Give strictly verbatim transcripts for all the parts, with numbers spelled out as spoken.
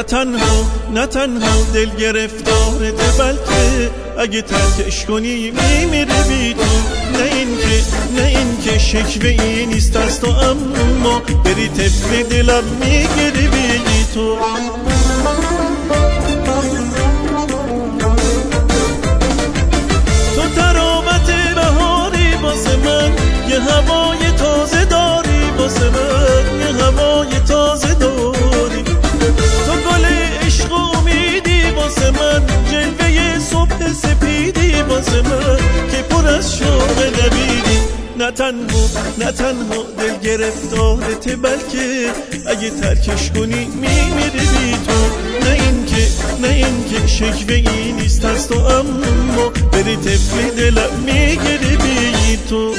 تنها نه تنها دل گرفتارت، بلکه اگه ترکش کنی میمیره بی تو. نه این که نه این که شکوه ای نیست از تو، اما بری طفل دلم میگیری بی تو. تو تراوت بهاری واسه من، یه هوای تازه داری واسه من، یه هوای تازه داری. تو گل عشق و امیدی واسه من، جلوه صبح سپیدی واسه من که پر از شوق نبیدی. نه تنها نه تنها دل گرفتارت، بلکه اگه ترکش کنی میمیری بی تو. نه این که نه این که شکوه ای نیست از تو، اما بری طفل دلم میگیری بی تو.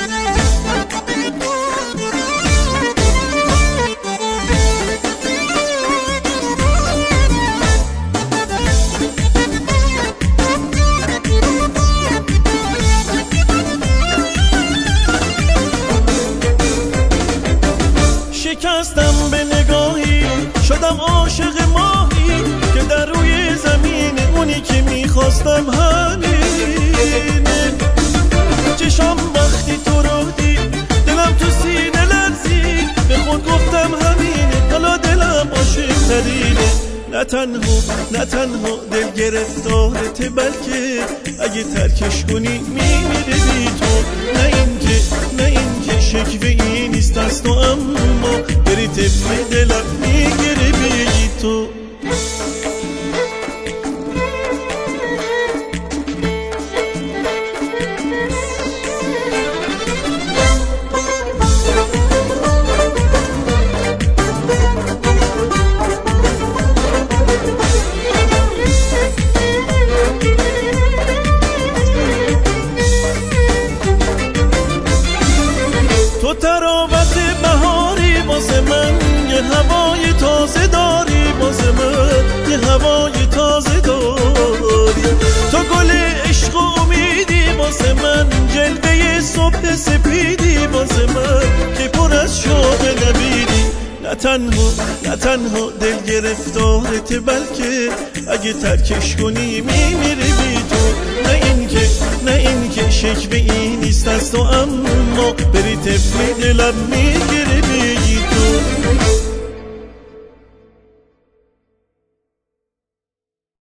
شکستم به نگاهی، شدم عاشق ماهی که در روی زمین، اونی که میخواستم همینه. چشم وقتی تو رو دید، دلم تو سینه لرزید، به خود گفتم همینه، حالا دلم عاشق ترینه. نه تنها نه تنها دل گرفتارت، بلکه اگه ترکش کنی میمیره بی تو. نه این که نه این که شکوه ای نیست از تو، اما بری طفل دلم میگیره بی تو. تو تراوت بهاری واسه من، یه هوای تازه داری واسه من، یه هوای تازه داری. تو گل عشق و امیدی واسه من، جلوه صبح سپیدی واسه من که پر از شوق نبیدی. نه تنها نه تنها دل گرفتارت، بلکه اگه ترکش کنی میمیری بی تو. نه این که نه این که شکوه ای نیست از تو، اما بری طفل دلم میگیری بی تو.